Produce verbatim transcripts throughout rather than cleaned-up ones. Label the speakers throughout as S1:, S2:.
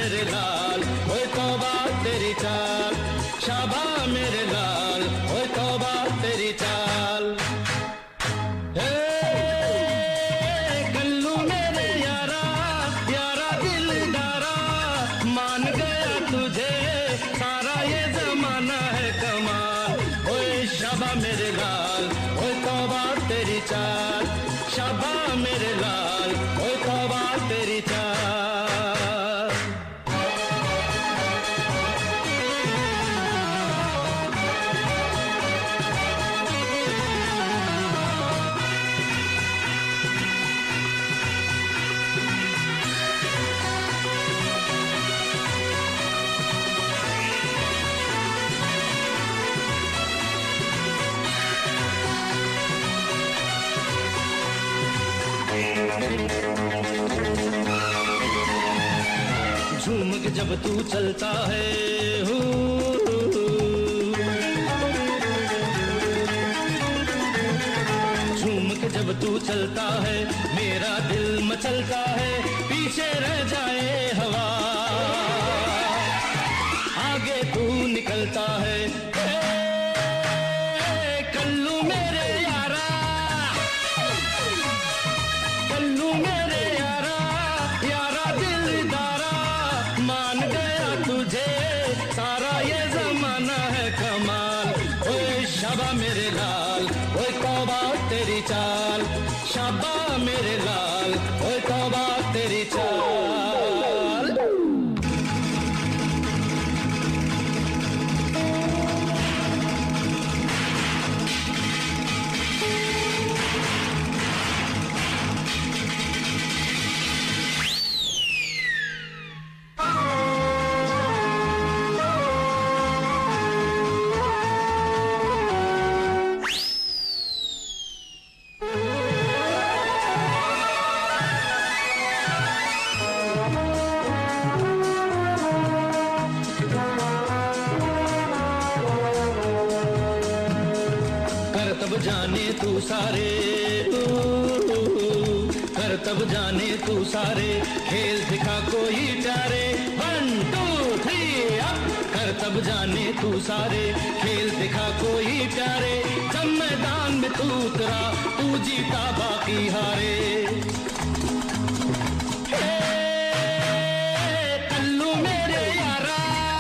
S1: मेरे लाल, ओए तौबा तेरी चाल, शाबा मेरे लाल, ओए तौबा तेरी चाल। हे कल्लू मेरे यारा, यारा दिलदारा, मान गया तुझे सारा ये जमाना है कमाल। ओए शाबा मेरे लाल, ओए तौबा तेरी चाल, शाबा मेरे लाल, ओए तौबा तेरी चाल। झूम के जब तू चलता है हो, झूम के जब तू चलता है मेरा दिल मचलता है, पीछे रह जाए हवा आगे तू निकलता है। कल्लू मेरे यारा, कल्लू मेरे यारा, यारा दिलदारा, मान गया तुझे सारा ये जमाना है कमाल। ओए शाबा मेरे लाल, ओए तौबा तेरी चाल, शाबा मेरे लाल, ओए तौबा तेरी चाल। तब जाने तू सारे, कर तब जाने तू सारे, खेल दिखा कोई प्यारे, वन टू थ्री अप। कर तब जाने तू सारे, खेल दिखा कोई प्यारे, जब मैदान में तू उतरा तू जीता बाकी हारे। कल्लू मेरे यारा,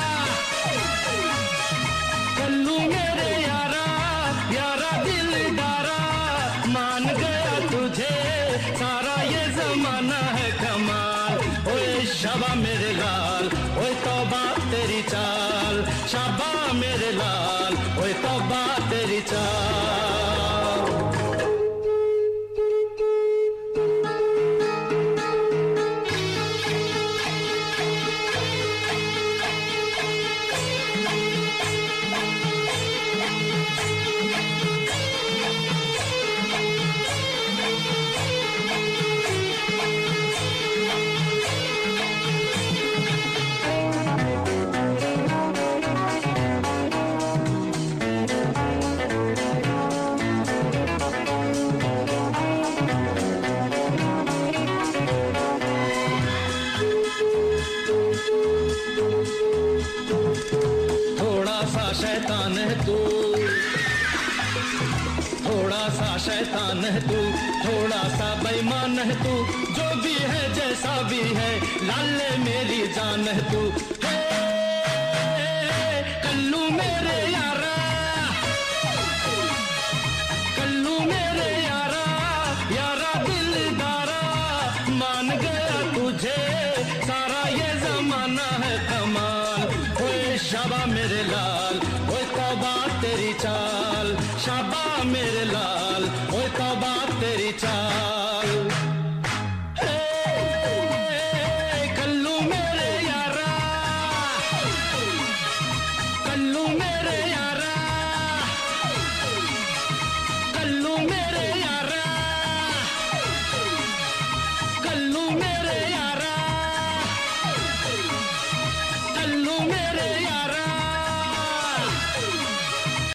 S1: कल्लू मेरे यारा, यारा दिलदारा, मान गया तुझे सारा ये जमाना है कमाल। ओए शाबा मेरे लाल, ओए तौबा तेरी चाल, शाबा मेरे लाल, ओए तौबा तेरी चाल। थोड़ा सा शैतान है तू, थोड़ा सा शैतान है तू, थोड़ा सा बेईमान है तू, जो भी है जैसा भी है लाले मेरी जान है तू। हे कल्लू मेरे यारा, कल्लू मेरे यारा, यारा दिलदारा, मान गया तुझे सारा ये जमाना है कमाल। ओए शाबा मेरे लाल, ओए तौबा तेरी चाल, शाबा मेरे लाल, ओए तौबा तेरी चाल।